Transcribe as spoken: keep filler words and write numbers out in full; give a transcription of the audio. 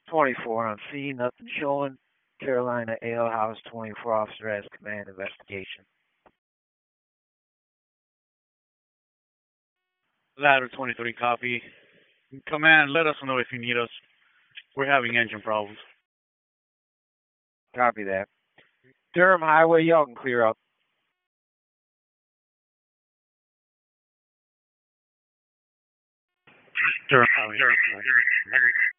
twenty-four on scene, nothing showing. Carolina Ale House twenty-four, officer has command investigation. Ladder twenty-three, copy. Command, let us know if you need us. We're having engine problems. Copy that. Durham Highway, y'all can clear up. Durham Highway.